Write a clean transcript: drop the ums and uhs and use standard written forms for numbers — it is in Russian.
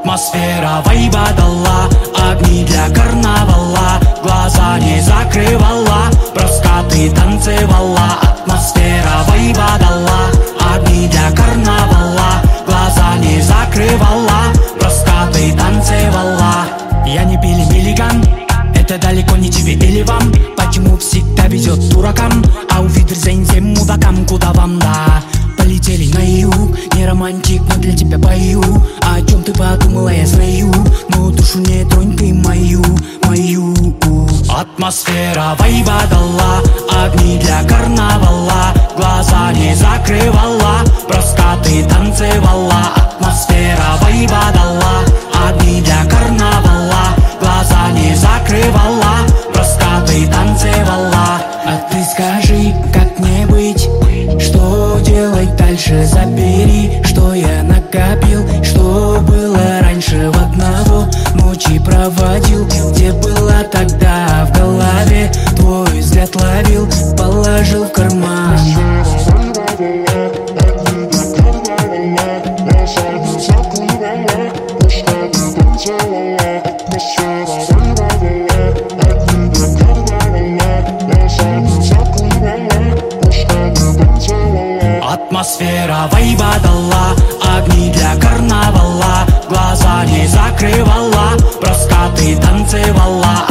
Атмосфера вайба дала, огни для карнавала, глаза не закрывала, просто ты танцевала. Атмосфера вайба дала, огни для карнавала, глаза не закрывала, просто ты танцевала. Я не Билли Миллиган, это далеко не тебе или вам. Почему всегда везет дуракам, а увидерзейн всем мудакам? Куда вам, да? Полетели на юг, не романтик, но для тебя пою. О чем ты подумала, я знаю, но душу не тронь ты мою. Атмосфера вайба дала, огни для карнавала, глаза не закрывала, просто ты танцевала. Атмосфера вайба дала, огни для карнавала, глаза не закрывала, просто ты танцевала. А ты скажи, как мне быть, что делать дальше? Забери, что я накопил, что было раньше. В одного ночи проводил, где была тогда в голове. Твой взгляд ловил, положил в карман. Атмосфера вайба дала, огни для карнавала, глаза не закрывала, просто ты танцевала.